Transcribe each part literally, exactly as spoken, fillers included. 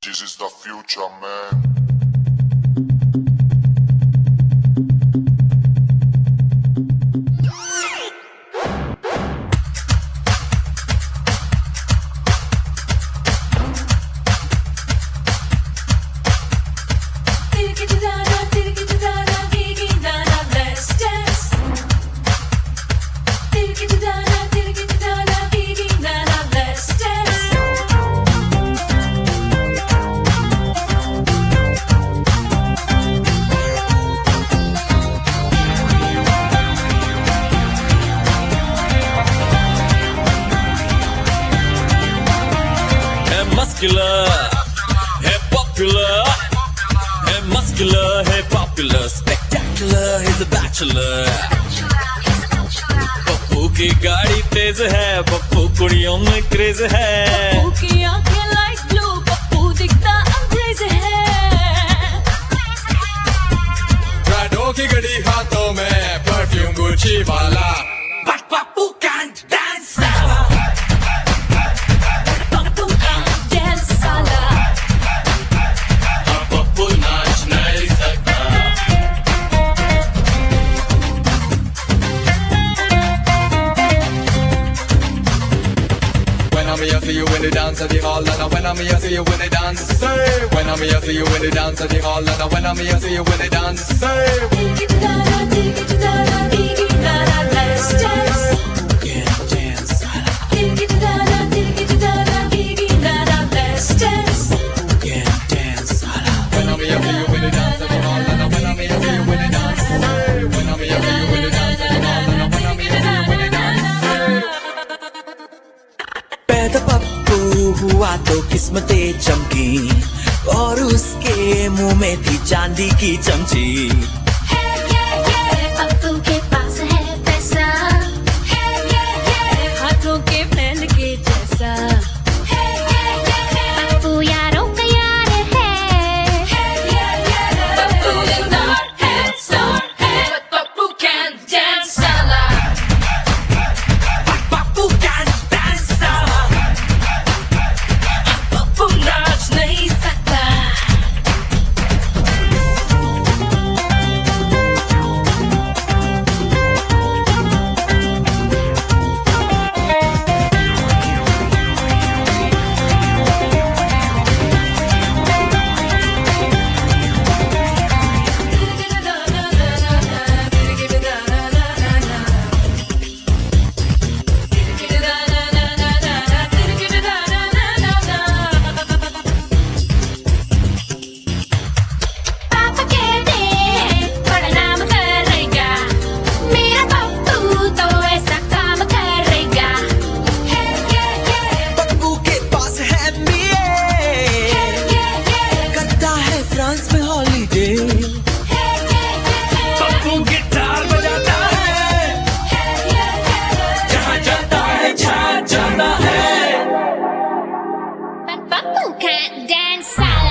This is the future, man. Muscular, hey popular, hey muscular, hey popular, spectacular, he's a bachelor. Pappu की गाड़ी तेज है, पप्पू कुड़ियों में craze है, पप्पू की आंखें लाइट ब्लू, पप्पू दिखता अंग्रेज है। प्राडो की घड़ी हाथों में, परफ्यूम गुची वाला, but Pappu can't dance. When I'm here, see you in the dance at the hall, and when I'm here, see you in the dance. Say, when I'm here, see you in the dance at the hall, and when I'm here, see you in the dance. Say, let's dance. Can't dance. Let's dance. Can't dance. When I'm here, see you in the dance at the hall, and when I'm here, see you in the dance. Say, when I'm here, see you in the dance at the hall, and when I'm here, see you in the dance. पैदा पप्पू हुआ तो किस्मतें चमकी और उसके मुंह में थी चांदी की चमची। Hey, yeah, yeah, पप्पू के पास है पैसा, hey, yeah, yeah, हाथों के फैल के जैसा, hey, yeah, yeah, पप्पू यारों का यार है, hey, yeah, yeah, Pappu star है, स्टार है, but पप्पू can't dance साला, पप्पू can't dance साला, पप्पू नाच नहीं सकता। पप्पू गिटार बजाता है, जहाँ जाता है छा जाता है। But पप्पू can't dance साला।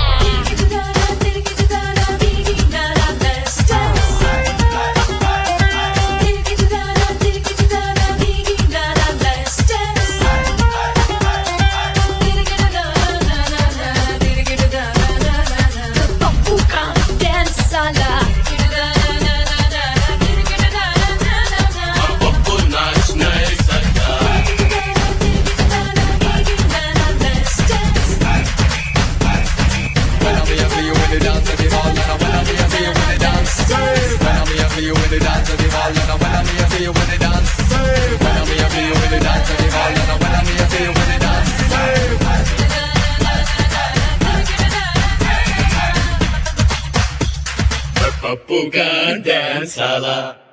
पप्पू can't dance साला। पप्पू नाच नहीं सकता। When I'm here, see you in the dance at the hall, and when I'm here, see you in the dance. When I'm here, see you in the dance at the hall, and when I'm here, see you in the dance. When I'm here, see you in the dance at the hall, and when I'm here, see you in the dance. Puppu can't dance, hala.